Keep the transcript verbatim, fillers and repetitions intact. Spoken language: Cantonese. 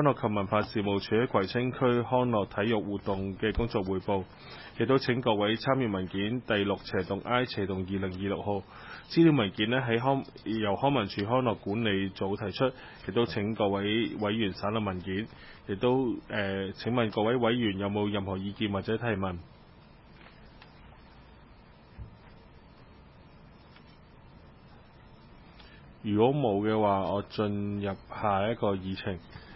康樂及文化事務署喺葵青區康樂體育活動嘅工作匯報，亦都請各位參與文件第六斜洞 I 斜洞二零二六號資料文件呢喺康由康文署康樂管理組提出，亦都請各位委員省覽文件，亦都誒、呃、請問各位委員有冇任何意見或者提問？如果冇嘅話，我進入下一個議程。